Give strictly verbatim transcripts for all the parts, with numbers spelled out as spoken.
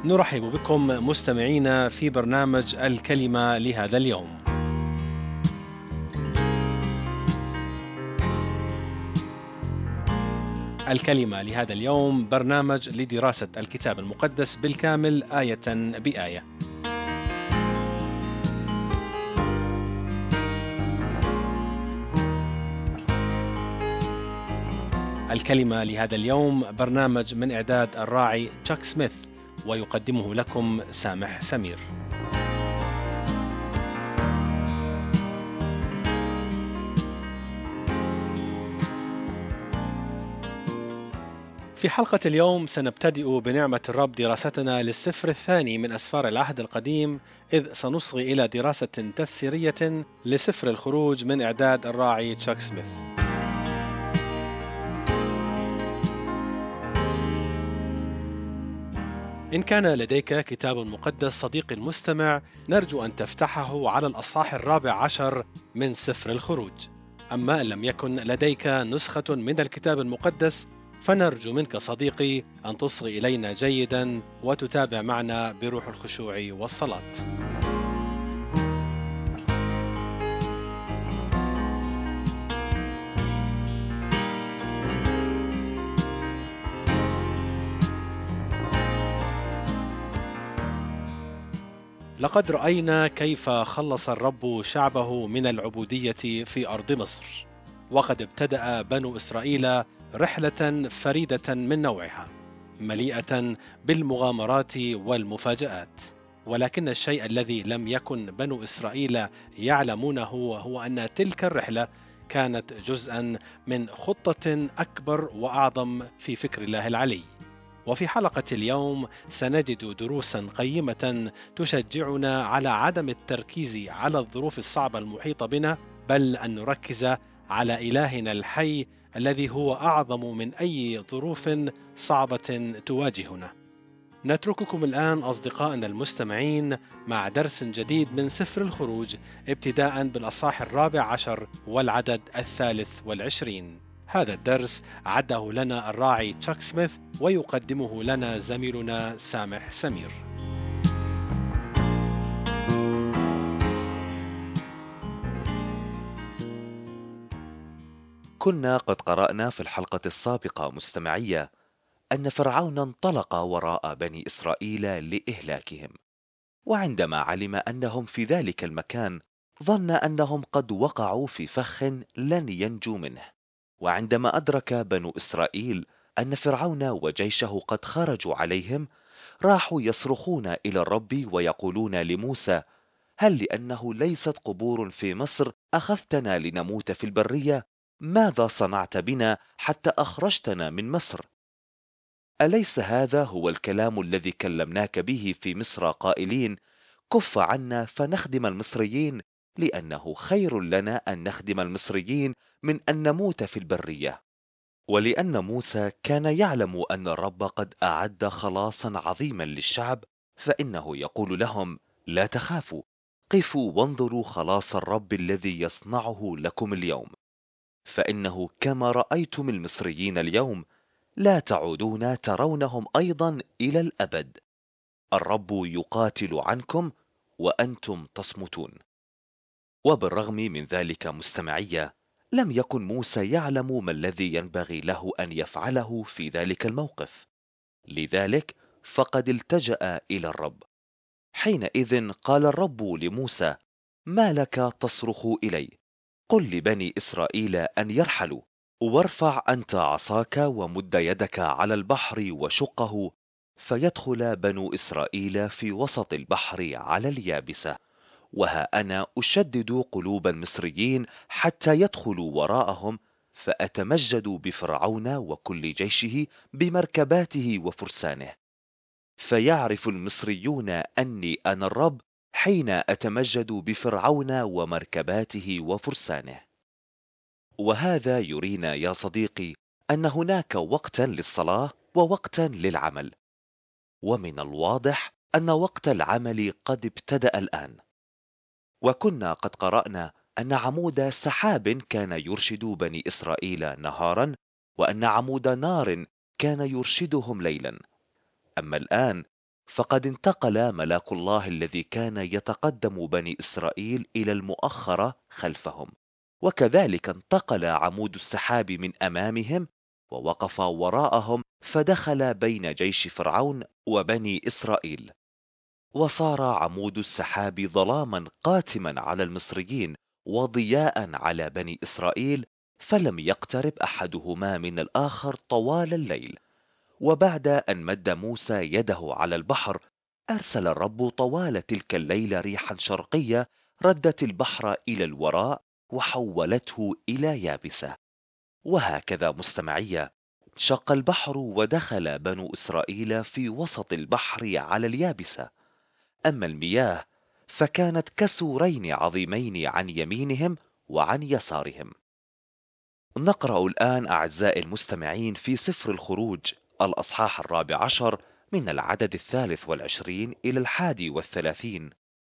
نرحب بكم مستمعينا في برنامج الكلمة لهذا اليوم. الكلمة لهذا اليوم برنامج لدراسة الكتاب المقدس بالكامل آية بآية. الكلمة لهذا اليوم برنامج من إعداد الراعي تشاك سميث، ويقدمه لكم سامح سمير. في حلقة اليوم سنبتدئ بنعمة الرب دراستنا للسفر الثاني من أسفار العهد القديم، إذ سنصغي إلى دراسة تفسيرية لسفر الخروج من إعداد الراعي تشاك سميث. إن كان لديك كتاب مقدس صديقي المستمع، نرجو أن تفتحه على الأصحاح الرابع عشر من سفر الخروج. أما إن لم يكن لديك نسخة من الكتاب المقدس، فنرجو منك صديقي أن تصغي إلينا جيدا وتتابع معنا بروح الخشوع والصلاة. لقد رأينا كيف خلص الرب شعبه من العبودية في أرض مصر، وقد ابتدأ بنو إسرائيل رحلة فريدة من نوعها، مليئة بالمغامرات والمفاجآت. ولكن الشيء الذي لم يكن بنو إسرائيل يعلمونه هو أن تلك الرحلة كانت جزءا من خطة أكبر وأعظم في فكر الله العلي. وفي حلقة اليوم سنجد دروسا قيمة تشجعنا على عدم التركيز على الظروف الصعبة المحيطة بنا، بل أن نركز على إلهنا الحي الذي هو أعظم من أي ظروف صعبة تواجهنا. نترككم الآن أصدقائنا المستمعين مع درس جديد من سفر الخروج، ابتداء بالأصحاح الرابع عشر والعدد الثالث والعشرين. هذا الدرس عده لنا الراعي تشاك سميث، ويقدمه لنا زميلنا سامح سمير. كنا قد قرأنا في الحلقة السابقة مستمعية أن فرعون انطلق وراء بني إسرائيل لإهلاكهم، وعندما علم أنهم في ذلك المكان ظن أنهم قد وقعوا في فخ لن ينجوا منه. وعندما أدرك بنو إسرائيل أن فرعون وجيشه قد خرجوا عليهم، راحوا يصرخون إلى الرب ويقولون لموسى: هل لأنه ليست قبور في مصر أخذتنا لنموت في البرية؟ ماذا صنعت بنا حتى أخرجتنا من مصر؟ أليس هذا هو الكلام الذي كلمناك به في مصر قائلين: كف عنا فنخدم المصريين، لأنه خير لنا أن نخدم المصريين من أن نموت في البرية؟ ولأن موسى كان يعلم أن الرب قد أعد خلاصا عظيما للشعب، فإنه يقول لهم: لا تخافوا، قفوا وانظروا خلاص الرب الذي يصنعه لكم اليوم، فإنه كما رأيتم المصريين اليوم لا تعودون ترونهم أيضا إلى الأبد. الرب يقاتل عنكم وأنتم تصمتون. وبالرغم من ذلك مستمعية، لم يكن موسى يعلم ما الذي ينبغي له أن يفعله في ذلك الموقف، لذلك فقد التجأ إلى الرب. حينئذ قال الرب لموسى: ما لك تصرخ إلي؟ قل لبني إسرائيل أن يرحلوا، وارفع أنت عصاك ومد يدك على البحر وشقه، فيدخل بنو إسرائيل في وسط البحر على اليابسة، وها أنا أشدد قلوب المصريين حتى يدخلوا وراءهم، فأتمجد بفرعون وكل جيشه بمركباته وفرسانه، فيعرف المصريون أني أنا الرب حين أتمجد بفرعون ومركباته وفرسانه. وهذا يرينا يا صديقي أن هناك وقتا للصلاة ووقتا للعمل، ومن الواضح أن وقت العمل قد ابتدأ الآن. وكنا قد قرأنا أن عمود سحاب كان يرشد بني إسرائيل نهارا، وأن عمود نار كان يرشدهم ليلا. أما الآن فقد انتقل ملاك الله الذي كان يتقدم بني إسرائيل إلى المؤخرة خلفهم، وكذلك انتقل عمود السحاب من أمامهم ووقف وراءهم، فدخل بين جيش فرعون وبني إسرائيل. وصار عمود السحاب ظلاما قاتما على المصريين وضياء على بني إسرائيل، فلم يقترب أحدهما من الآخر طوال الليل. وبعد أن مد موسى يده على البحر، أرسل الرب طوال تلك الليلة ريحا شرقية ردت البحر إلى الوراء وحولته إلى يابسة. وهكذا مستمعية، شق البحر ودخل بنو إسرائيل في وسط البحر على اليابسة. أما المياه فكانت كسورين عظيمين عن يمينهم وعن يسارهم. نقرأ الآن أعزائي المستمعين في سفر الخروج الأصحاح الرابع عشر من العدد الثالث والعشرين إلى الحادي والثلاثين.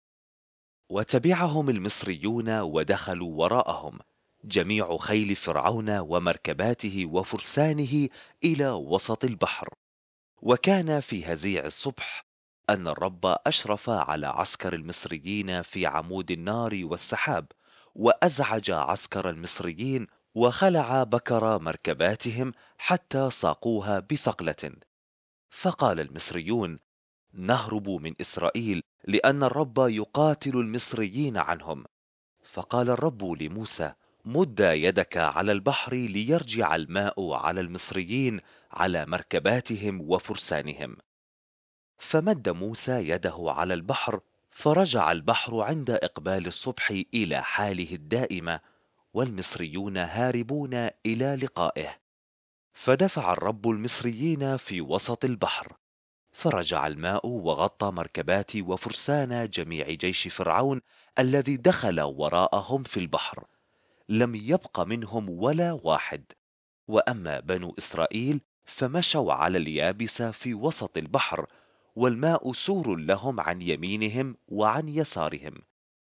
وتبعهم المصريون ودخلوا وراءهم جميع خيل فرعون ومركباته وفرسانه إلى وسط البحر. وكان في هزيع الصبح أن الرب أشرف على عسكر المصريين في عمود النار والسحاب، وأزعج عسكر المصريين وخلع بكر مركباتهم حتى ساقوها بثقلة. فقال المصريون: نهرب من إسرائيل، لأن الرب يقاتل المصريين عنهم. فقال الرب لموسى: مد يدك على البحر ليرجع الماء على المصريين على مركباتهم وفرسانهم. فمد موسى يده على البحر، فرجع البحر عند إقبال الصبح إلى حاله الدائمة، والمصريون هاربون إلى لقائه. فدفع الرب المصريين في وسط البحر، فرجع الماء وغطى مركبات وفرسان جميع جيش فرعون الذي دخل وراءهم في البحر، لم يبق منهم ولا واحد. وأما بنو إسرائيل فمشوا على اليابس في وسط البحر، والماء سور لهم عن يمينهم وعن يسارهم.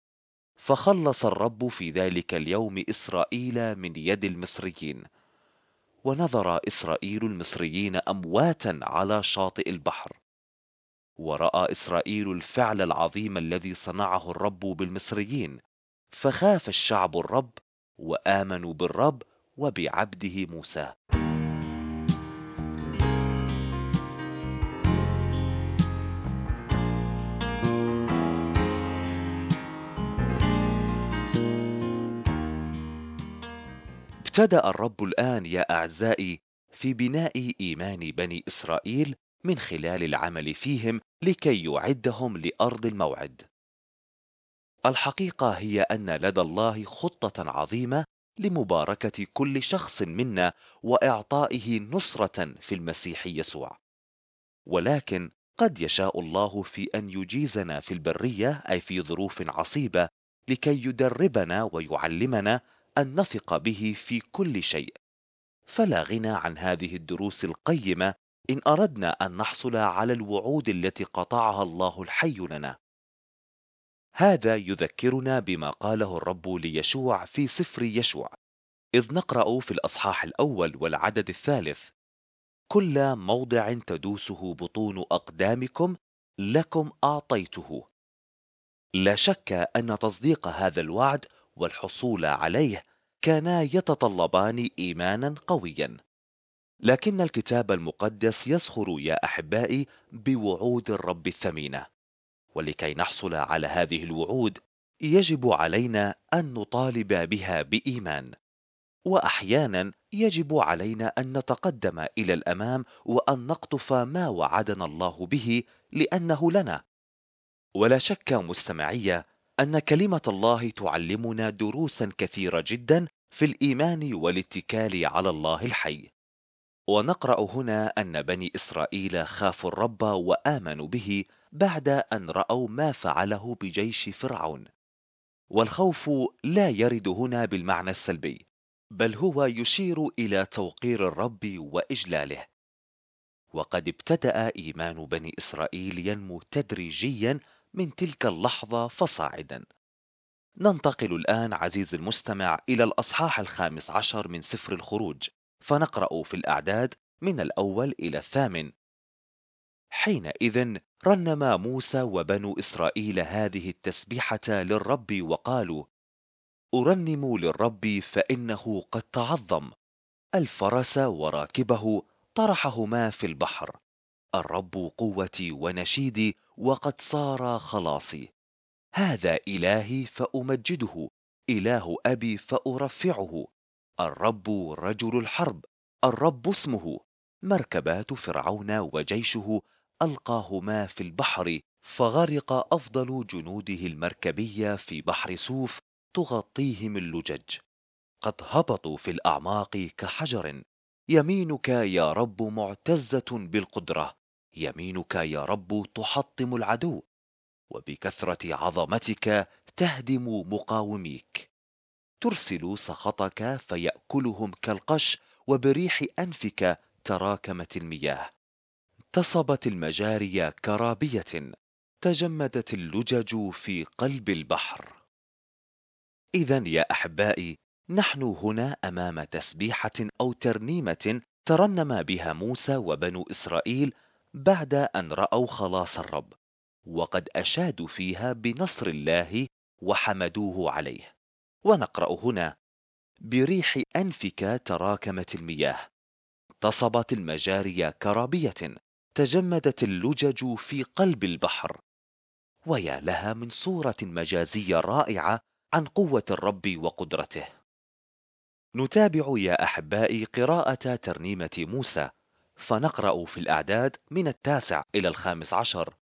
فخلص الرب في ذلك اليوم إسرائيل من يد المصريين. ونظر إسرائيل المصريين أمواتا على شاطئ البحر. ورأى إسرائيل الفعل العظيم الذي صنعه الرب بالمصريين، فخاف الشعب الرب وآمنوا بالرب وبعبده موسى. ابتدأ الرب الآن يا أعزائي في بناء إيمان بني إسرائيل من خلال العمل فيهم لكي يعدهم لأرض الموعد. الحقيقة هي أن لدى الله خطة عظيمة لمباركة كل شخص منا وإعطائه نصرة في المسيح يسوع. ولكن قد يشاء الله في أن يجيزنا في البرية، أي في ظروف عصيبة، لكي يدربنا ويعلمنا أن نثق به في كل شيء. فلا غنى عن هذه الدروس القيمة إن أردنا أن نحصل على الوعود التي قطعها الله الحي لنا. هذا يذكرنا بما قاله الرب ليشوع في سفر يشوع، إذ نقرأ في الأصحاح الأول والعدد الثالث: كل موضع تدوسه بطون أقدامكم لكم أعطيته. لا شك أن تصديق هذا الوعد والحصول عليه كانا يتطلبان إيمانا قويا. لكن الكتاب المقدس يسخر يا أحبائي بوعود الرب الثمينة، ولكي نحصل على هذه الوعود يجب علينا أن نطالب بها بإيمان. وأحيانا يجب علينا أن نتقدم إلى الأمام وأن نقطف ما وعدنا الله به لأنه لنا. ولا شك مستمعية أن كلمة الله تعلمنا دروسا كثيرة جدا في الإيمان والاتكال على الله الحي. ونقرأ هنا أن بني إسرائيل خافوا الرب وآمنوا به بعد أن رأوا ما فعله بجيش فرعون. والخوف لا يرد هنا بالمعنى السلبي، بل هو يشير إلى توقير الرب وإجلاله. وقد ابتدأ إيمان بني إسرائيل ينمو تدريجيا من تلك اللحظة فصاعدا. ننتقل الآن عزيز المستمع إلى الأصحاح الخامس عشر من سفر الخروج، فنقرأ في الأعداد من الأول إلى الثامن. حينئذ رنم موسى وبنو إسرائيل هذه التسبيحة للرب وقالوا: أرنم للرب فإنه قد تعظم، الفرس وراكبه طرحهما في البحر، الرب قوتي ونشيدي وقد صار خلاصي. هذا إلهي فأمجده، إله أبي فأرفعه، الرب رجل الحرب، الرب اسمه. مركبات فرعون وجيشه ألقاهما في البحر، فغرق أفضل جنوده المركبية في بحر سوف تغطيهم اللجج. قد هبطوا في الأعماق كحجر. يمينك يا رب معتزة بالقدرة، يمينك يا رب تحطم العدو، وبكثرة عظمتك تهدم مقاوميك. ترسل سخطك فيأكلهم كالقش، وبريح أنفك تراكمت المياه. تصبت المجاري كرابية، تجمدت اللجج في قلب البحر. إذا يا أحبائي، نحن هنا أمام تسبيحة أو ترنيمة ترنم بها موسى وبنو إسرائيل بعد أن رأوا خلاص الرب، وقد أشادوا فيها بنصر الله وحمدوه عليه. ونقرأ هنا: بريح أنفك تراكمت المياه، تصبت المجاري كرابية، تجمدت اللجج في قلب البحر. ويا لها من صورة مجازية رائعة عن قوة الرب وقدرته. نتابع يا أحبائي قراءة ترنيمة موسى، فنقرأ في الأعداد من التاسع إلى الخامس عشر.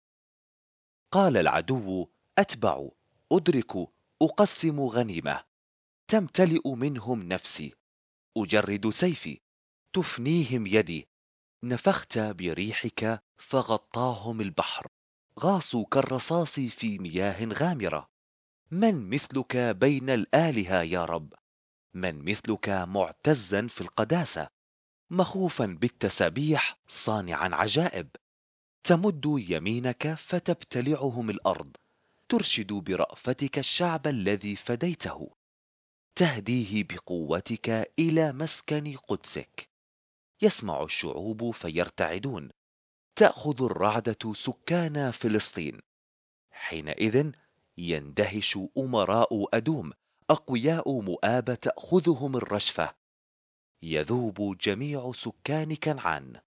قال العدو: أتبع، أدرك، أقسم غنيمة، تمتلئ منهم نفسي، أجرد سيفي، تفنيهم يدي، نفخت بريحك فغطاهم البحر، غاصوا كالرصاص في مياه غامرة. من مثلك بين الآلهة يا رب؟ من مثلك معتزا في القداسة، مخوفا بالتسابيح، صانعا عجائب؟ تمد يمينك فتبتلعهم الأرض، ترشد برأفتك الشعب الذي فديته، تهديه بقوتك إلى مسكن قدسك. يسمع الشعوب فيرتعدون، تأخذ الرعدة سكان فلسطين. حينئذ يندهش أمراء أدوم، أقوياء مؤاب تأخذهم الرشفة، يذوب جميع سكان كنعان.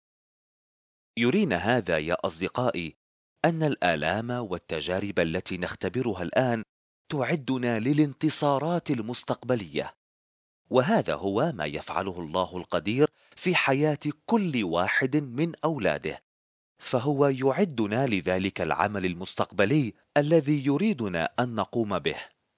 يرينا هذا يا أصدقائي أن الآلام والتجارب التي نختبرها الآن تعدنا للانتصارات المستقبلية، وهذا هو ما يفعله الله القدير في حياة كل واحد من أولاده، فهو يعدنا لذلك العمل المستقبلي الذي يريدنا أن نقوم به.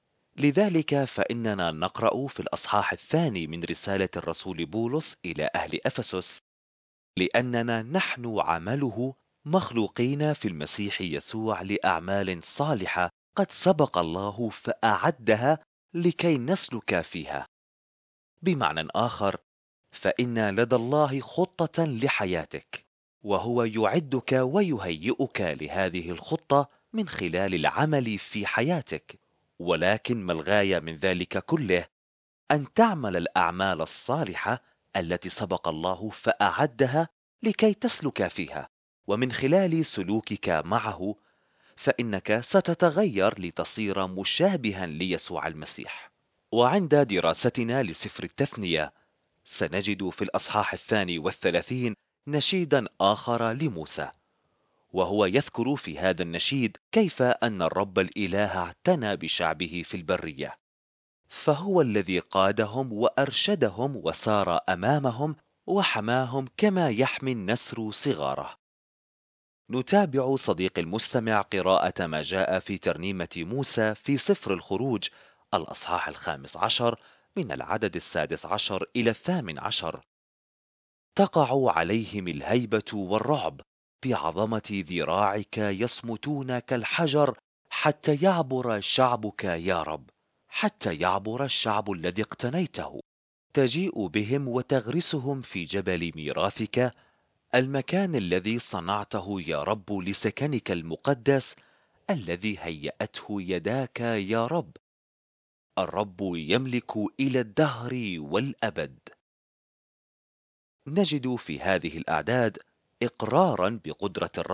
لذلك فإننا نقرأ في الأصحاح الثاني من رسالة الرسول بولس إلى أهل أفسس: لأننا نحن عمله، مخلوقين في المسيح يسوع لأعمال صالحة قد سبق الله فأعدها لكي نسلك فيها. بمعنى آخر، فإن لدى الله خطة لحياتك، وهو يعدك ويهيئك لهذه الخطة من خلال العمل في حياتك. ولكن ما الغاية من ذلك كله؟ أن تعمل الأعمال الصالحة التي سبق الله فأعدها لكي تسلك فيها، ومن خلال سلوكك معه فإنك ستتغير لتصير مشابها ليسوع المسيح. وعند دراستنا لسفر التثنية سنجد في الأصحاح الثاني والثلاثين نشيدا آخر لموسى، وهو يذكر في هذا النشيد كيف أن الرب الإله اعتنى بشعبه في البرية، فهو الذي قادهم وأرشدهم وسار أمامهم وحماهم كما يحمي النسر صغاره. نتابع صديق المستمع قراءة ما جاء في ترنيمة موسى في سفر الخروج الأصحاح الخامس عشر من العدد السادس عشر إلى الثامن عشر. تقع عليهم الهيبة والرعب، بعظمة ذراعك يصمتون كالحجر، حتى يعبر شعبك يا رب، حتى يعبر الشعب الذي اقتنيته. تجيء بهم وتغرسهم في جبل ميراثك، المكان الذي صنعته يا رب لسكنك المقدس، الذي هيأته يداك يا رب. الرب يملك إلى الدهر والأبد. نجد في هذه الأعداد إقرارا بقدرة الرب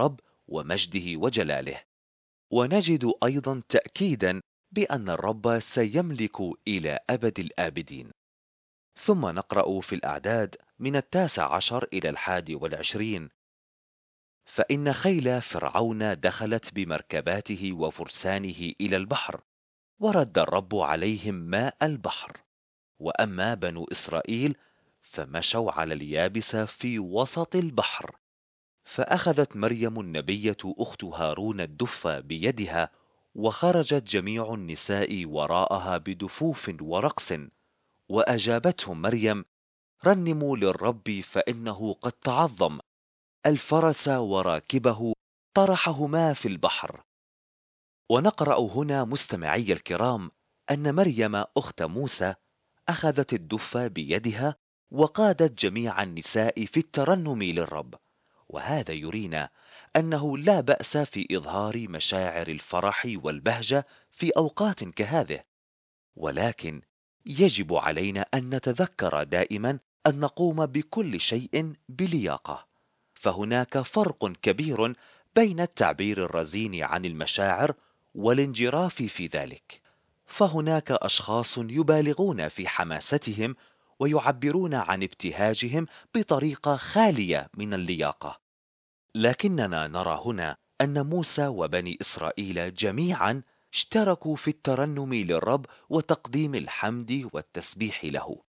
ومجده وجلاله. ونجد أيضا تأكيدا بأن الرب سيملك إلى أبد الآبدين. ثم نقرأ في الأعداد من التاسع عشر إلى الحادي والعشرين: فإن خيل فرعون دخلت بمركباته وفرسانه إلى البحر، ورد الرب عليهم ماء البحر. وأما بنو إسرائيل فمشوا على اليابس في وسط البحر. فأخذت مريم النبية أخت هارون الدف بيدها، وخرجت جميع النساء وراءها بدفوف ورقص، وأجابتهم مريم: رنموا للرب فإنه قد تعظم، الفرس وراكبه طرحهما في البحر. ونقرأ هنا مستمعي الكرام أن مريم أخت موسى أخذت الدف بيدها، وقادت جميع النساء في الترنم للرب. وهذا يرينا أنه لا بأس في إظهار مشاعر الفرح والبهجة في أوقات كهذه، ولكن يجب علينا أن نتذكر دائما أن نقوم بكل شيء بلياقة. فهناك فرق كبير بين التعبير الرزين عن المشاعر والانجراف في ذلك. فهناك أشخاص يبالغون في حماستهم ويعبرون عن ابتهاجهم بطريقة خالية من اللياقة، لكننا نرى هنا أن موسى وبني إسرائيل جميعا اشتركوا في الترنم للرب وتقديم الحمد والتسبيح له.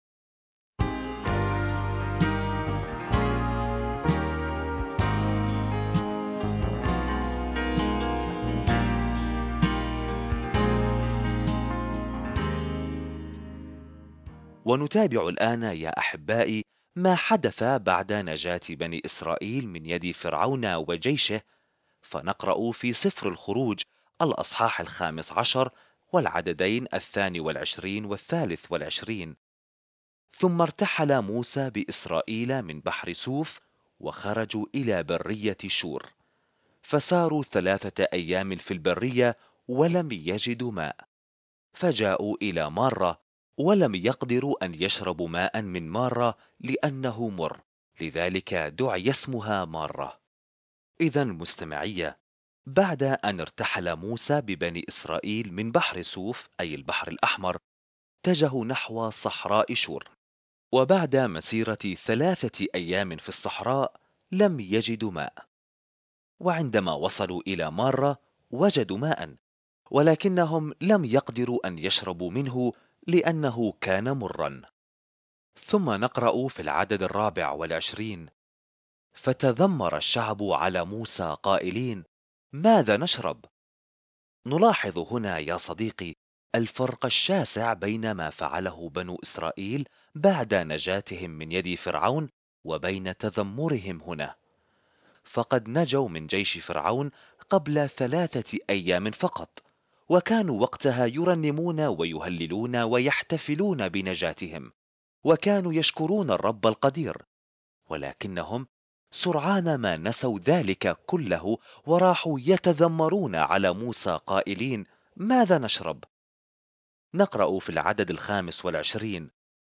ونتابع الآن يا أحبائي ما حدث بعد نجاة بني إسرائيل من يد فرعون وجيشه. فنقرأ في سفر الخروج الأصحاح الخامس عشر والعددين الثاني والعشرين والثالث والعشرين: ثم ارتحل موسى بإسرائيل من بحر سوف، وخرجوا إلى برية شور، فساروا ثلاثة أيام في البرية ولم يجدوا ماء، فجاءوا إلى مارة، ولم يقدروا أن يشربوا ماء من مارة لأنه مر، لذلك دعي اسمها مارة. إذا مستمعية، بعد أن ارتحل موسى ببني إسرائيل من بحر سوف أي البحر الأحمر، اتجهوا نحو صحراء شور. وبعد مسيرة ثلاثة أيام في الصحراء لم يجدوا ماء، وعندما وصلوا إلى مارة وجدوا ماء، ولكنهم لم يقدروا أن يشربوا منه لأنه كان مرا. ثم نقرأ في العدد الرابع والعشرين: فتذمر الشعب على موسى قائلين: ماذا نشرب؟ نلاحظ هنا يا صديقي الفرق الشاسع بين ما فعله بنو إسرائيل بعد نجاتهم من يد فرعون وبين تذمرهم هنا. فقد نجوا من جيش فرعون قبل ثلاثة أيام فقط، وكانوا وقتها يرنمون ويهللون ويحتفلون بنجاتهم، وكانوا يشكرون الرب القدير. ولكنهم سرعان ما نسوا ذلك كله، وراحوا يتذمرون على موسى قائلين: ماذا نشرب؟ نقرأ في العدد الخامس والعشرين: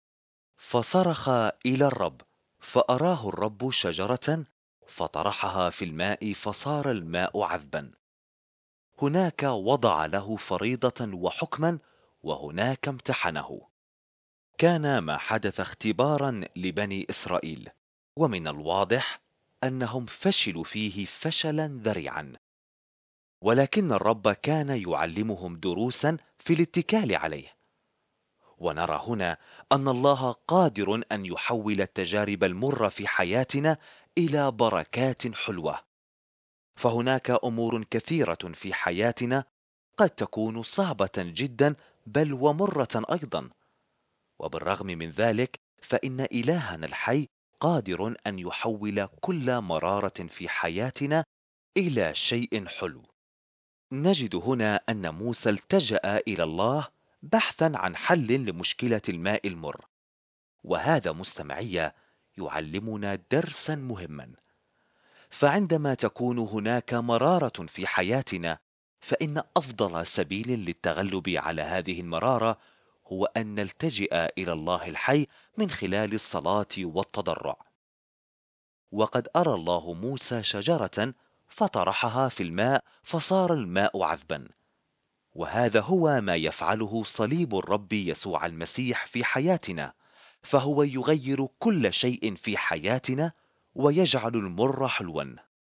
فصرخ إلى الرب، فأراه الرب شجرة، فطرحها في الماء فصار الماء عذبا. هناك وضع له فريضة وحكما، وهناك امتحنه. كان ما حدث اختبارا لبني إسرائيل، ومن الواضح أنهم فشلوا فيه فشلا ذريعا، ولكن الرب كان يعلمهم دروسا في الاتكال عليه. ونرى هنا أن الله قادر أن يحول التجارب المرة في حياتنا إلى بركات حلوة. فهناك أمور كثيرة في حياتنا قد تكون صعبة جدا بل ومرة أيضا، وبالرغم من ذلك فإن إلهنا الحي قادر أن يحول كل مرارة في حياتنا إلى شيء حلو. نجد هنا أن موسى التجأ إلى الله بحثا عن حل لمشكلة الماء المر، وهذا مستمعية يعلمنا درسا مهما. فعندما تكون هناك مرارة في حياتنا، فإن أفضل سبيل للتغلب على هذه المرارة هو أن نلتجئ إلى الله الحي من خلال الصلاة والتضرع. وقد أرى الله موسى شجرة فطرحها في الماء فصار الماء عذبا. وهذا هو ما يفعله صليب الرب يسوع المسيح في حياتنا، فهو يغير كل شيء في حياتنا ويجعل المر حلوا.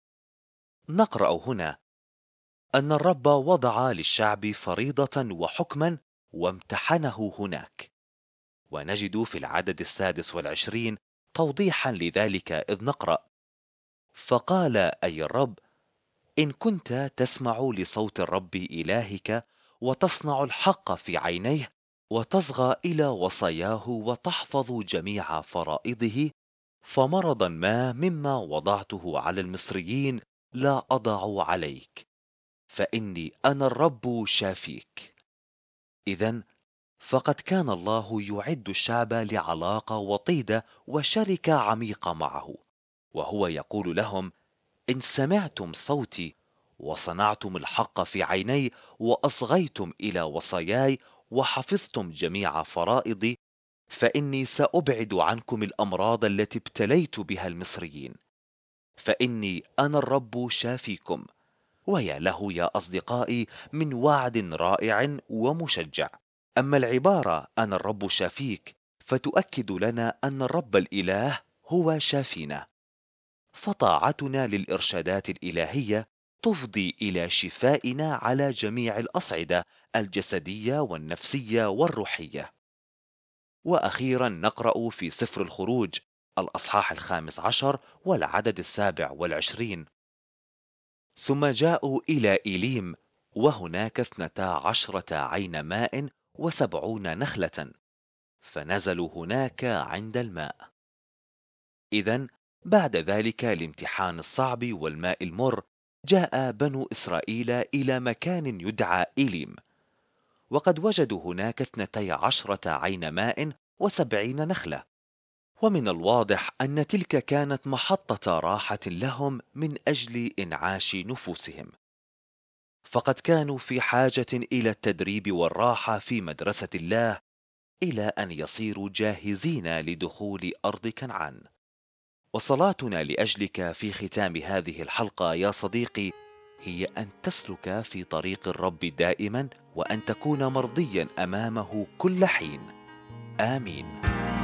نقرأ هنا أن الرب وضع للشعب فريضة وحكما وامتحنه هناك. ونجد في العدد السادس والعشرين توضيحا لذلك، إذ نقرأ: فقال أي الرب: إن كنت تسمع لصوت الرب إلهك وتصنع الحق في عينيه وتصغى إلى وصاياه وتحفظ جميع فرائضه، فمرضا ما مما وضعته على المصريين لا أضع عليك، فإني أنا الرب شافيك. إذن فقد كان الله يعد الشعب لعلاقة وطيدة وشركة عميقة معه، وهو يقول لهم: إن سمعتم صوتي وصنعتم الحق في عيني وأصغيتم إلى وصاياي وحفظتم جميع فرائضي، فإني سأبعد عنكم الأمراض التي ابتليت بها المصريين، فإني أنا الرب شافيكم. ويا له يا أصدقائي من وعد رائع ومشجع. أما العبارة أنا الرب شافيك فتؤكد لنا أن الرب الإله هو شافينا، فطاعتنا للإرشادات الإلهية تفضي إلى شفائنا على جميع الأصعدة الجسدية والنفسية والروحية. وأخيرا نقرأ في سفر الخروج الأصحاح الخامس عشر والعدد السابع والعشرين: ثم جاءوا إلى إيليم، وهناك اثنتا عشرة عين ماء وسبعون نخلة، فنزلوا هناك عند الماء. إذن بعد ذلك الامتحان الصعب والماء المر، جاء بنو إسرائيل إلى مكان يدعى إيليم، وقد وجدوا هناك اثنتي عشرة عين ماء وسبعين نخلة. ومن الواضح أن تلك كانت محطة راحة لهم من أجل إنعاش نفوسهم، فقد كانوا في حاجة إلى التدريب والراحة في مدرسة الله إلى أن يصيروا جاهزين لدخول أرض كنعان. وصلاتنا لأجلك في ختام هذه الحلقة يا صديقي هي أن تسلك في طريق الرب دائما، وأن تكون مرضيا أمامه كل حين. آمين.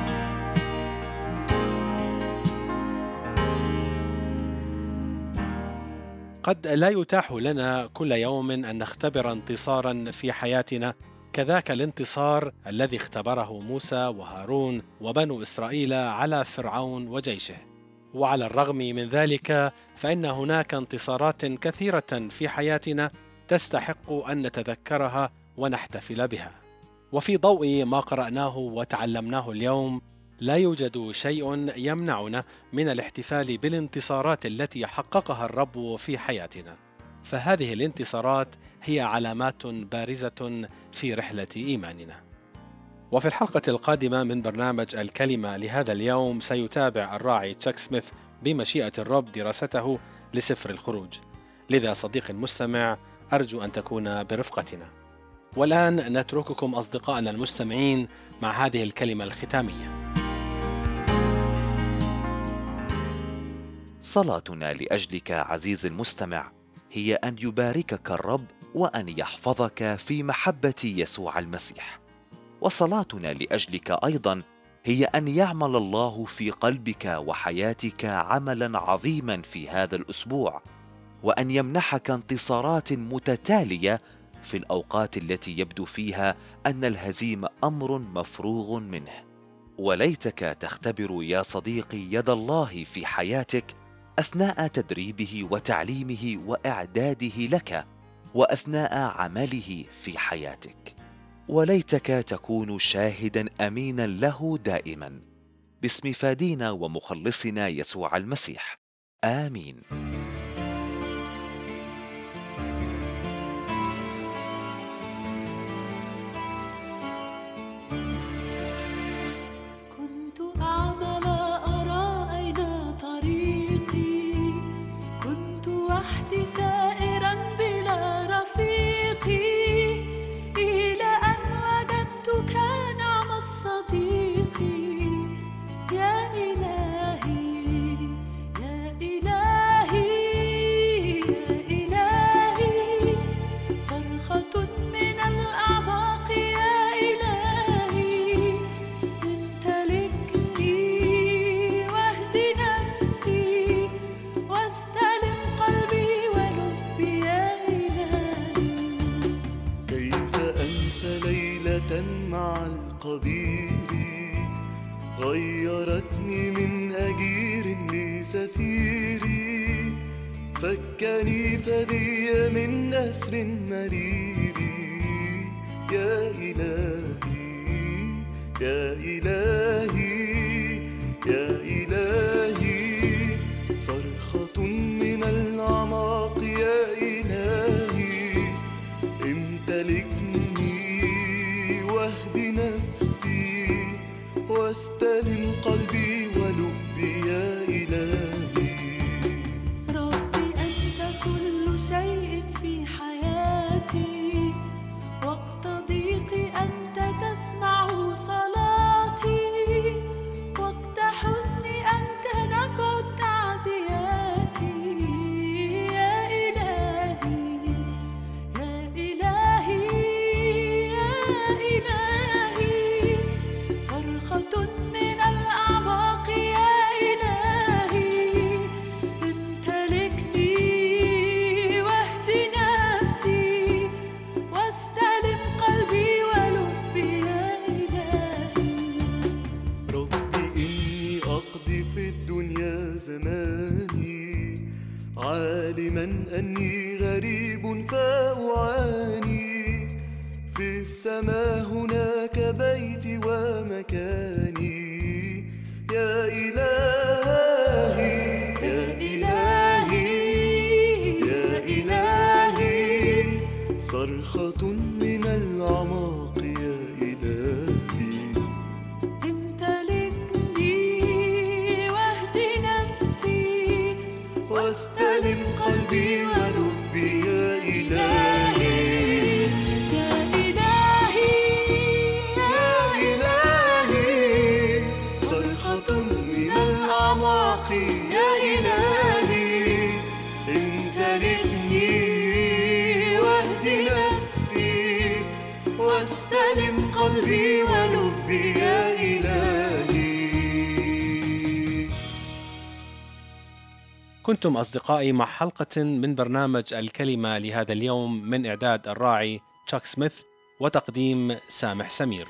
قد لا يتاح لنا كل يوم أن نختبر انتصارا في حياتنا كذاك الانتصار الذي اختبره موسى وهارون وبنو إسرائيل على فرعون وجيشه. وعلى الرغم من ذلك فإن هناك انتصارات كثيرة في حياتنا تستحق أن نتذكرها ونحتفل بها. وفي ضوء ما قرأناه وتعلمناه اليوم، لا يوجد شيء يمنعنا من الاحتفال بالانتصارات التي حققها الرب في حياتنا، فهذه الانتصارات هي علامات بارزة في رحلة إيماننا. وفي الحلقة القادمة من برنامج الكلمة لهذا اليوم سيتابع الراعي تشاك سميث بمشيئة الرب دراسته لسفر الخروج. لذا صديقي المستمع، أرجو أن تكون برفقتنا. والآن نترككم أصدقائنا المستمعين مع هذه الكلمة الختامية. صلاتنا لأجلك عزيزي المستمع هي أن يباركك الرب وأن يحفظك في محبة يسوع المسيح. وصلاتنا لأجلك أيضا هي أن يعمل الله في قلبك وحياتك عملا عظيما في هذا الأسبوع، وأن يمنحك انتصارات متتالية في الأوقات التي يبدو فيها أن الهزيمة أمر مفروغ منه. وليتك تختبر يا صديقي يد الله في حياتك أثناء تدريبه وتعليمه وإعداده لك، وأثناء عمله في حياتك. وليتك تكون شاهدا أمينا له دائما، باسم فادينا ومخلصنا يسوع المسيح. آمين. كنت أعمى لا أرى أين طريقي، كنت وحدي سائرا بلا رفيقي، إلى أن وجدتك نعم الصديق. يا إلهي يا إلهي مع القدير، غيرتني من أجير لسفيري، فكني فدي من أسر مرير. يا إلهي يا إلهي يا إلهي، صرخة من الأعماق. يا إلهي امتلكني واهد نفسي، واستلم قلبي ولبي. يا إلهي ربي أنت كل شيء في حياتي، وقت ضيقي أنت تسمع صلاتي، وقت حزني أنت نبع التعزيات. يا إلهي يا إلهي يا إلهي، صرخة من الأعماق. يا إلهي امتلكني واهد نفسي، واستلم قلبي ولبي. يا إلهي ربي إني أقضي في الدنيا زماني، عالما أني غريب فأعاني. في السماء هناك بيتي ومكاني. يا إلهي يا إلهي يا إلهي، صرخة من الأعماق. يا إلهي امتلكني واهد نفسي، واستلم قلبي ولبي. يا إلهي يا إلهي يا إلهي، صرخة من الأعماق. يا إلهي امتلكني واهد نفسي، واستلم قلبي ولبي. يا إلهي كنتم أصدقائي مع حلقة من برنامج الكلمة لهذا اليوم، من إعداد الراعي تشاك سميث وتقديم سامح سمير.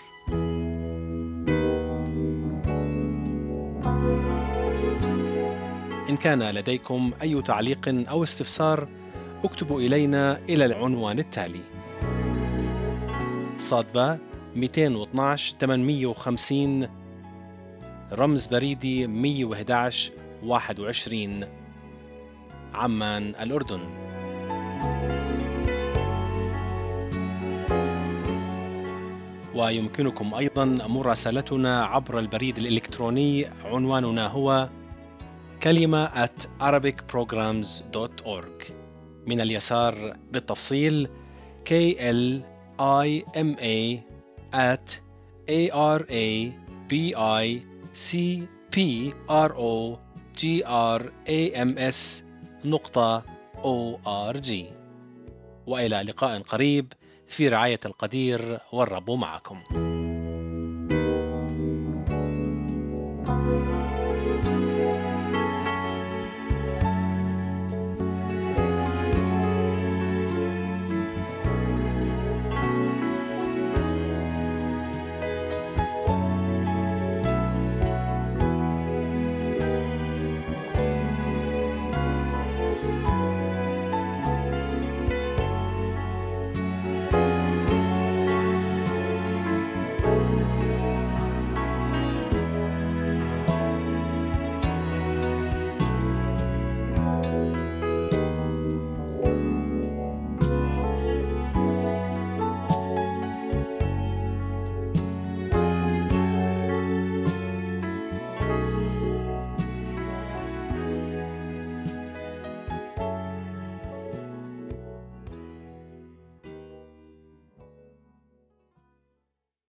إن كان لديكم أي تعليق أو استفسار، اكتبوا إلينا إلى العنوان التالي: صادبة مئتين واثناشر ثمانمئة وخمسين، رمز بريدي مئة وأحد عشر واحد وعشرين، عمان الأردن. ويمكنكم أيضا مراسلتنا عبر البريد الإلكتروني، عنواننا هو كلمة at arabic programs dot org. من اليسار بالتفصيل K L I M A at A R A B I C P R O G R A M S نقطة O R G. وإلى لقاء قريب في رعاية القدير، والرب معكم.